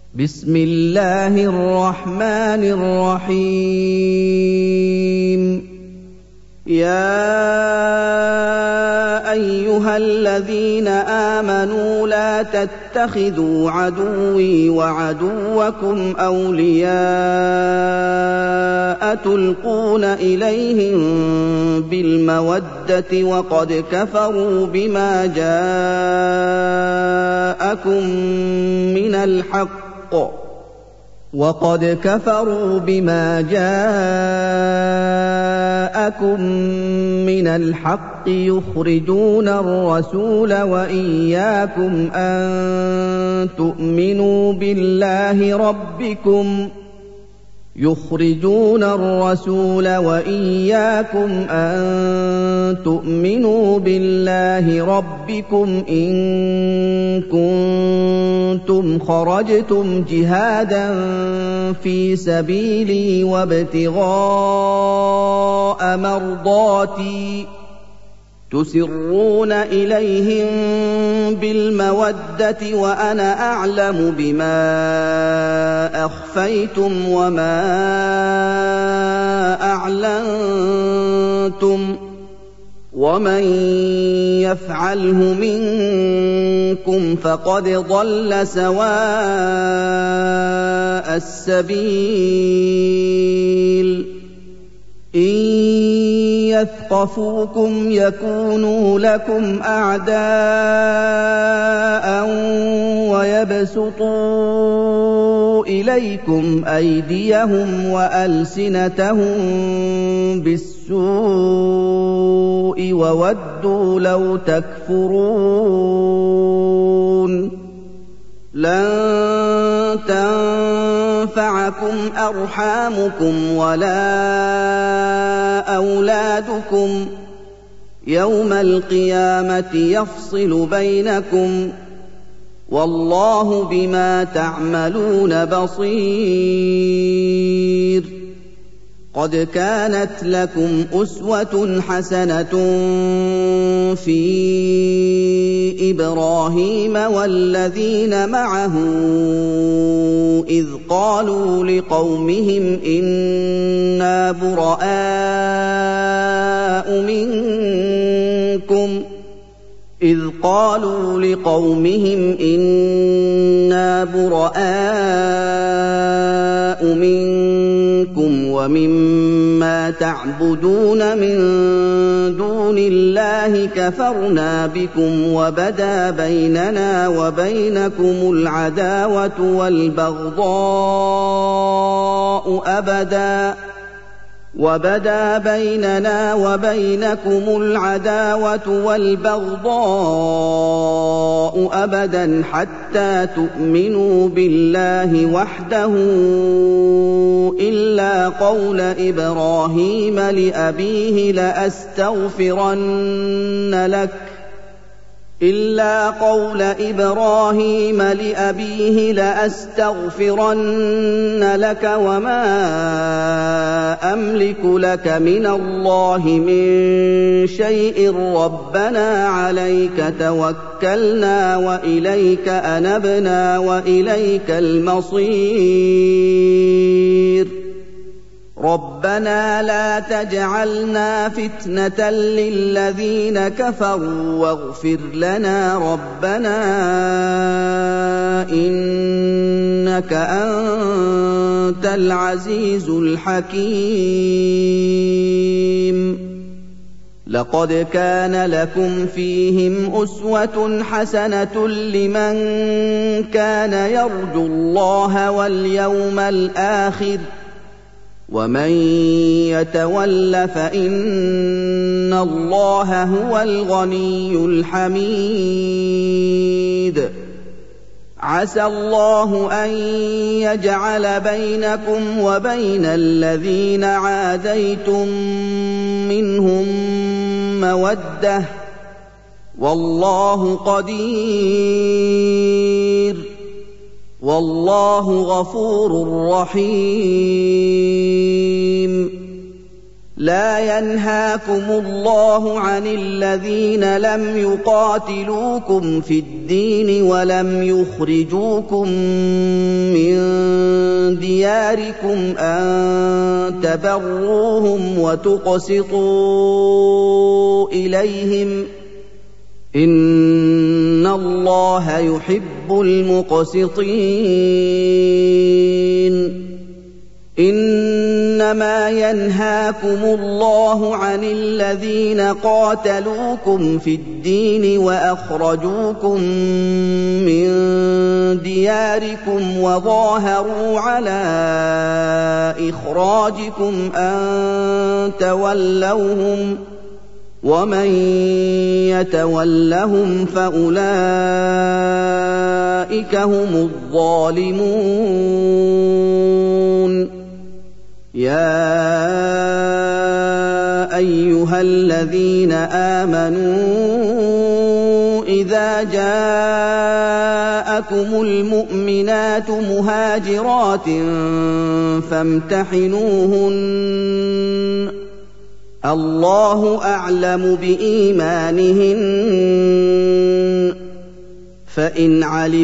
بسم الله الرحمن الرحيم يا أيها الذين آمنوا لا تتخذوا عدوي وعدوكم أولياء تلقون إليهم بالمودة وقد كفروا بما جاءكم من الحق يخرجون الرسول وإياكم أن تؤمنوا بالله ربكم إن كنتم خرجتم جهادا في سبيلي وابتغاء مرضاتي تسرون إليهم بالمودة وأنا أعلم بما أخفيتم وما أعلنتم ومن يفعله منكم فقد ضل سواء السبيل إن يثقفوكم يكونوا لكم أعداء ويبسطوا إليكم أيديهم وألسنتهم بالسوء وودوا لو تكفرون لن تنفعكم أرحامكم ولا أولادكم يوم القيامة يفصل بينكم والله بما تعملون بصير قد كانت لكم أسوة حسنة في إبراهيم والذين معه إذ قالوا لقومهم إنا براء منكم ومما تعبدون من دون الله كفرنا بكم وبدا بيننا وبينكم العداوة والبغضاء أبدا حتى تؤمنوا بالله وحده إلا قول إبراهيم لأبيه لأستغفرن لك وما أملك لك من الله من شيء ربنا عليك توكلنا وإليك أنبنا وإليك المصير ربنا لا تجعلنا فتنة للذين كفروا واغفر لنا ربنا إنك أنت العزيز الحكيم لقد كان لكم فيهم أسوة حسنة لمن كان يرجو الله واليوم الآخر ومن يتول فإن الله هو الغني الحميد عسى الله أن يجعل بينكم وبين الذين عاديتم منهم مودة والله قدير والله غفور رحيم لا ينهاكم الله عن الذين لم يقاتلوكم في الدين ولم يخرجوكم من دياركم أن تبروهم وتقسطوا إليهم إن الله يحب المقسطين إنما ينهاكم الله عن الذين قاتلوكم في الدين وأخرجوكم من دياركم وظاهروا على إخراجكم أن تولوهم ومن يتولهم فأولئك هم الظالمون يا أيها الذين آمنوا إذا جاءكم المؤمنات مهاجرات فامتحنوهن الله أعلم بإيمانهن فإن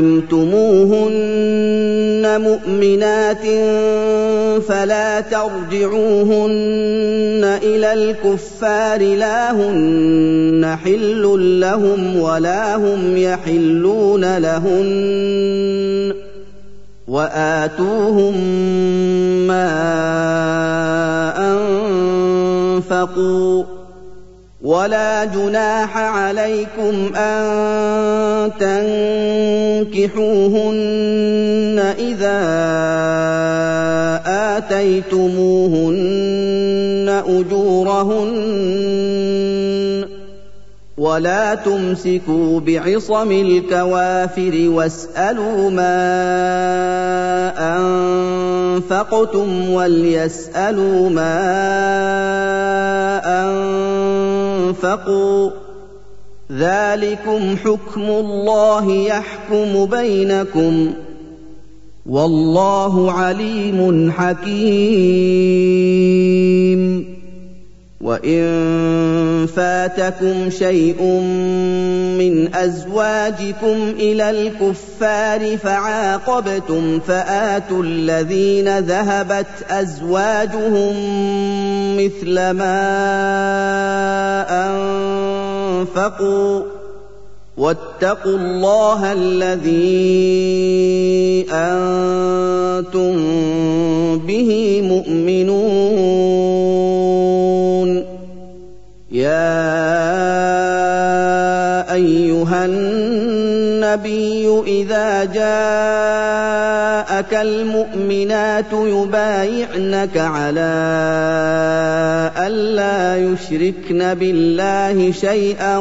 علمتموهن مؤمنات فلا ترجعوهن إلى الكفار لا هن حل لهم ولا هم يحلون لهن وآتوهم ما أنفقوا ولا جناح عليكم أن تنكحوهن إذا آتيتموهن أجورهن ولا تمسكوا بعصم الكوافر واسألوا ما أنفقتم وليسألوا ما أنفقوا ذلكم حكم الله يحكم بينكم والله عليم حكيم وإن فاتكم شيء من أزواجكم إلى الكفار فعاقبتم فآتوا الذين ذهبت أزواجهم مثل ما أنفقوا واتقوا الله الذي أنتم به مؤمنون يا أيها النبي إذا جاءك المؤمنات يبايعنك على ألا يشركن بالله شيئا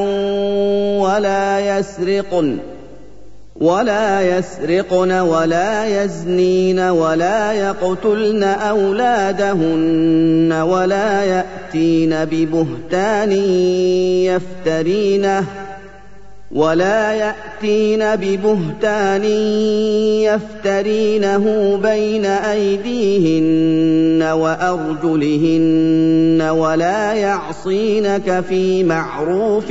ولا يسرقن ولا يزنين ولا يقتلن أولادهن ولا يأتين ببهتان يفترينه بين أيديهن وأرجلهن ولا يعصينك في معروف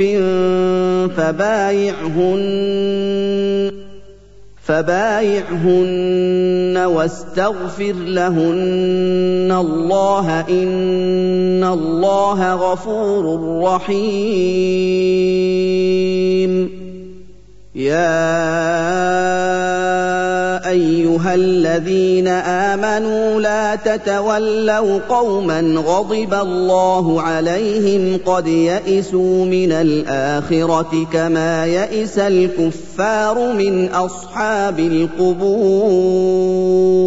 فبايعهن واستغفر لهن الله إن الله غفور رحيم يا أيها الذين آمنوا لا تتولوا قوما غضب الله عليهم قد يئسوا من الآخرة كما يئس الكفار من أصحاب القبور